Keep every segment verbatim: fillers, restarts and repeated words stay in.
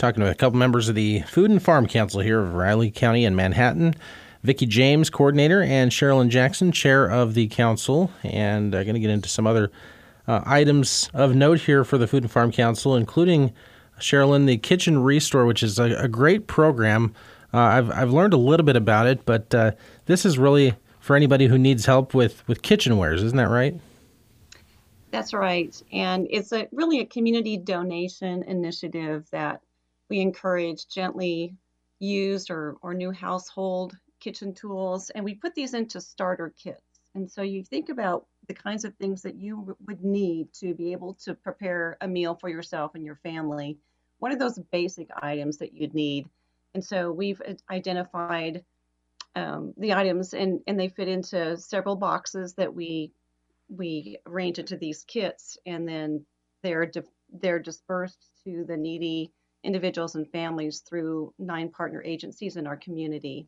talking to a couple members of the Food and Farm Council here of Riley County and Manhattan. Vicki James, coordinator, and Sherilyn Jackson, chair of the council. And I'm going to get into some other uh, items of note here for the Food and Farm Council, including, Sherilyn, the Kitchen Restore, which is a, a great program. Uh, I've I've learned a little bit about it, but uh, this is really for anybody who needs help with, with kitchenwares. Isn't that right? That's right. And it's a really a community donation initiative that we encourage gently used or, or new household kitchen tools. And we put these into starter kits. And so you think about the kinds of things that you w- would need to be able to prepare a meal for yourself and your family. What are those basic items that you'd need? And so we've identified um, the items, and, and they fit into several boxes that we we arrange into these kits, and then they're di- they're dispersed to the needy individuals and families through nine partner agencies in our community.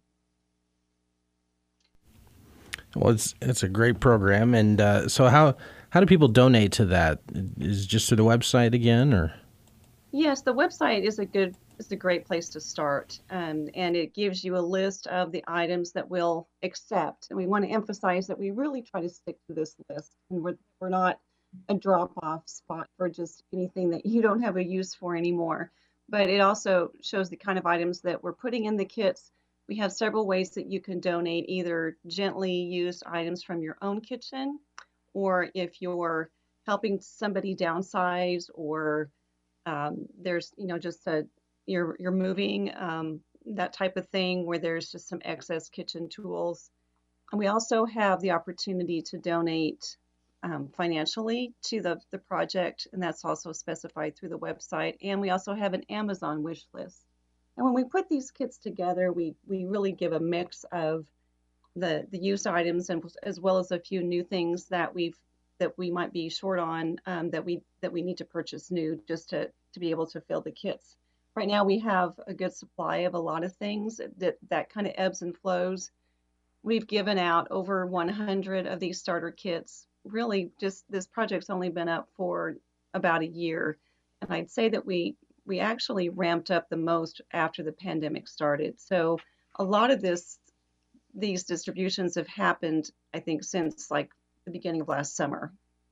Well, it's it's a great program, and uh, so how how do people donate to that? Is it just through the website again, or? Yes, the website is a good is a great place to start, um, and it gives you a list of the items that we'll accept. And we want to emphasize that we really try to stick to this list, and we're we're not a drop-off spot for just anything that you don't have a use for anymore. But it also shows the kind of items that we're putting in the kits. We have several ways that you can donate, either gently used items from your own kitchen, or if you're helping somebody downsize, or um, there's, you know, just a you're you're moving, um, that type of thing where there's just some excess kitchen tools. And we also have the opportunity to donate um, financially to the, the project, and that's also specified through the website. And we also have an Amazon wish list. And when we put these kits together, we we really give a mix of the the used items, and as well as a few new things that we've that we might be short on, um, that we that we need to purchase new just to to be able to fill the kits. Right now we have a good supply of a lot of things that that kind of ebbs and flows. We've given out over one hundred of these starter kits. Really, just this project's only been up for about a year, and I'd say that we we actually ramped up the most after the pandemic started. So a lot of this these distributions have happened, I think, since like the beginning of last summer.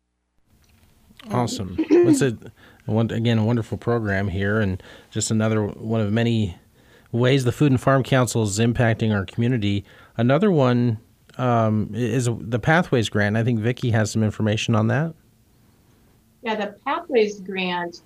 Awesome. It's a, one, again, a wonderful program here, and just another one of many ways the Food and Farm Council is impacting our community. Another one um, is the Pathways Grant. I think Vicki has some information on that. Yeah, the Pathways Grant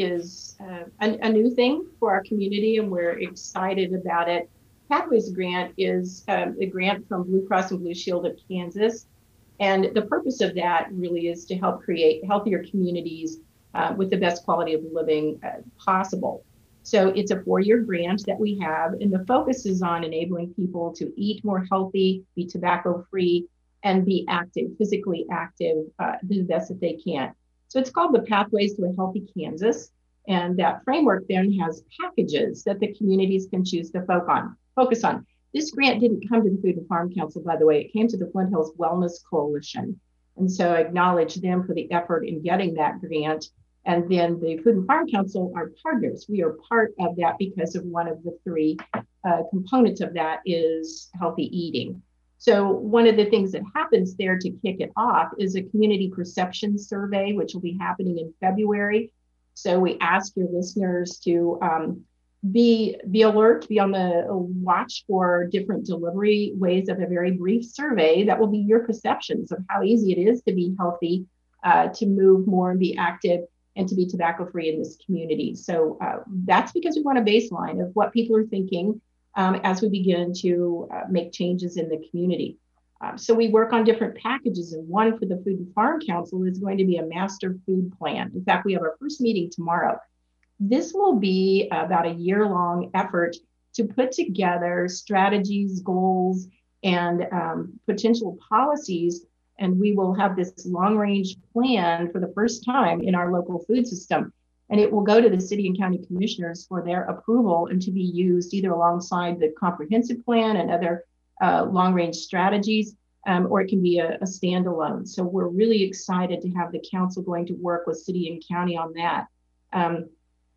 is uh, a, a new thing for our community, and we're excited about it. Pathways Grant is um, a grant from Blue Cross and Blue Shield of Kansas. And the purpose of that really is to help create healthier communities uh, with the best quality of living uh, possible. So it's a four-year grant that we have, and the focus is on enabling people to eat more healthy, be tobacco-free, and be active, physically active, uh, the best that they can. So it's called the Pathways to a Healthy Kansas. And that framework then has packages that the communities can choose to focus on. Focus on. This grant didn't come to the Food and Farm Council, by the way. It came to the Flint Hills Wellness Coalition. And so I acknowledge them for the effort in getting that grant. And then the Food and Farm Council are partners. We are part of that because of one of the three uh, components of that is healthy eating. So one of the things that happens there to kick it off is a community perception survey, which will be happening in February. So we ask your listeners to um, be, be alert, be on the watch for different delivery ways of a very brief survey that will be your perceptions of how easy it is to be healthy, uh, to move more and be active, and to be tobacco-free in this community. So uh, that's because we want a baseline of what people are thinking um, as we begin to uh, make changes in the community. Um, so we work on different packages, and one for the Food and Farm Council is going to be a master food plan. In fact, we have our first meeting tomorrow. This will be about a year-long effort to put together strategies, goals, and um, potential policies, and we will have this long-range plan for the first time in our local food system. And it will go to the city and county commissioners for their approval and to be used either alongside the comprehensive plan and other uh, long-range strategies, um, or it can be a, a standalone. So we're really excited to have the council going to work with city and county on that. Um,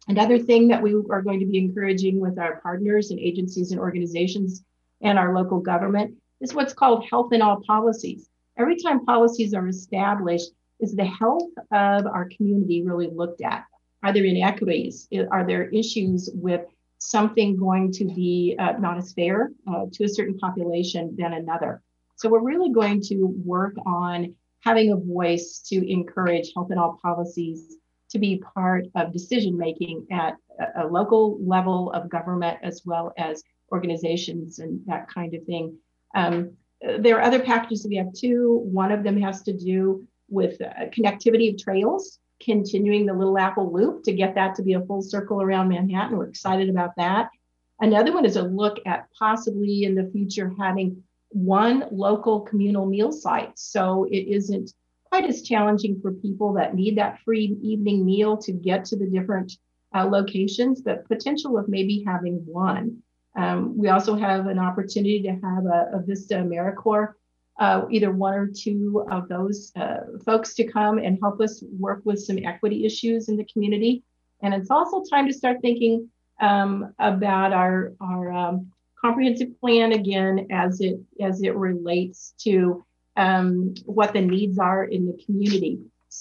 Another thing that we are going to be encouraging with our partners and agencies and organizations and our local government is what's called health in all policies. Every time policies are established, is the health of our community really looked at? Are there inequities? Are there issues with something going to be uh, not as fair uh, to a certain population than another? So we're really going to work on having a voice to encourage health in all policies to be part of decision making at a, a local level of government, as well as organizations and that kind of thing. Um, there are other packages that we have too. One of them has to do with uh, connectivity of trails, continuing the Little Apple Loop to get that to be a full circle around Manhattan. We're excited about that. Another one is a look at possibly in the future having one local communal meal site. So it isn't quite as challenging for people that need that free evening meal to get to the different uh, locations, but potential of maybe having one. Um, we also have an opportunity to have a, a Vista AmeriCorps, uh, either one or two of those uh, folks to come and help us work with some equity issues in the community. And it's also time to start thinking um, about our, our um, comprehensive plan again, as it, as it relates to Um, what the needs are in the community.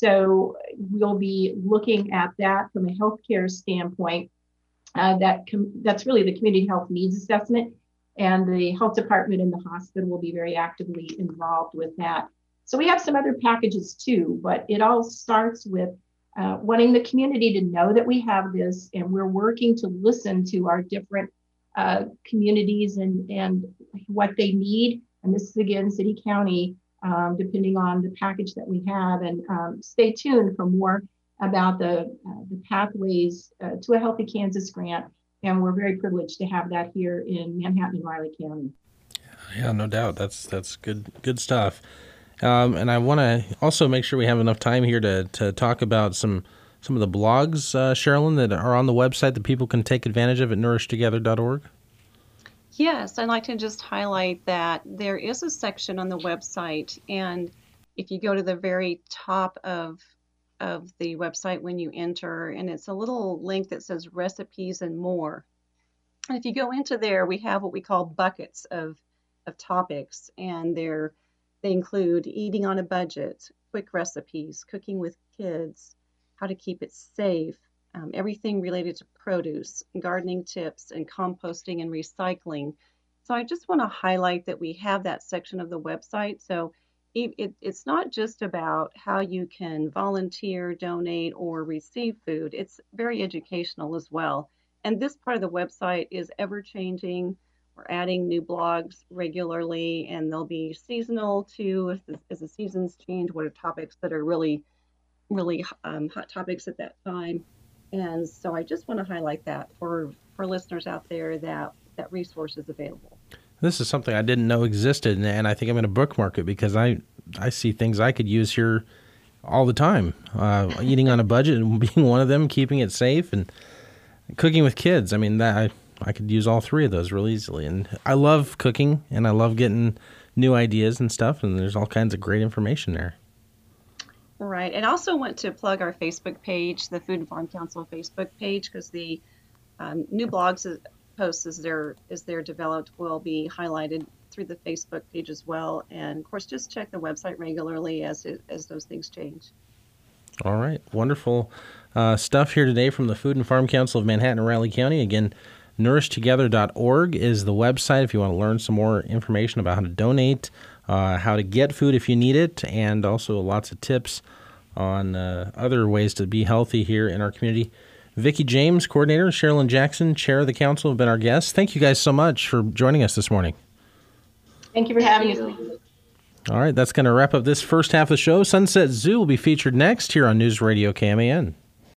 So we'll be looking at that from a healthcare standpoint. Uh, that com- that's really the community health needs assessment, and the health department in the hospital will be very actively involved with that. So we have some other packages too, but it all starts with uh, wanting the community to know that we have this, and we're working to listen to our different uh, communities and, and what they need. And this is again, city, county, um, depending on the package that we have. And um, stay tuned for more about the, uh, the pathways uh, to a Healthy Kansas grant. And we're very privileged to have that here in Manhattan and Riley County. Yeah, no doubt. That's that's good good stuff. Um, and I want to also make sure we have enough time here to, to talk about some some of the blogs, uh, Sherilyn, that are on the website that people can take advantage of at nourish together dot org. Yes, I'd like to just highlight that there is a section on the website, and if you go to the very top of of the website when you enter, and it's a little link that says recipes and more. And if you go into there, we have what we call buckets of of topics, and they're they include eating on a budget, quick recipes, cooking with kids, how to keep it safe, Um, everything related to produce, gardening tips, and composting and recycling. So I just want to highlight that we have that section of the website. So it, it, it's not just about how you can volunteer, donate, or receive food. It's very educational as well. And this part of the website is ever changing. We're adding new blogs regularly, and they'll be seasonal too. As the, as the seasons change, what are topics that are really, really um, hot topics at that time. And so I just want to highlight that for, for listeners out there that that resource is available. This is something I didn't know existed, and I think I'm going to bookmark it because I I see things I could use here all the time. Uh, eating on a budget and being one of them, keeping it safe, and cooking with kids. I mean, that I, I could use all three of those real easily. And I love cooking, and I love getting new ideas and stuff, and there's all kinds of great information there. Right. And I also want to plug our Facebook page, the Food and Farm Council Facebook page, because the um, new blogs posts as they're, as they're developed will be highlighted through the Facebook page as well. And, of course, just check the website regularly as it, as those things change. All right. Wonderful uh, stuff here today from the Food and Farm Council of Manhattan and Riley County. Again, nourish together dot org is the website if you want to learn some more information about how to donate, Uh, how to get food if you need it, and also lots of tips on uh, other ways to be healthy here in our community. Vicki James, coordinator, Sherilyn Jackson, chair of the council, have been our guests. Thank you guys so much for joining us this morning. Thank you for having us. All right, that's going to wrap up this first half of the show. Sunset Zoo will be featured next here on News Radio K M A N.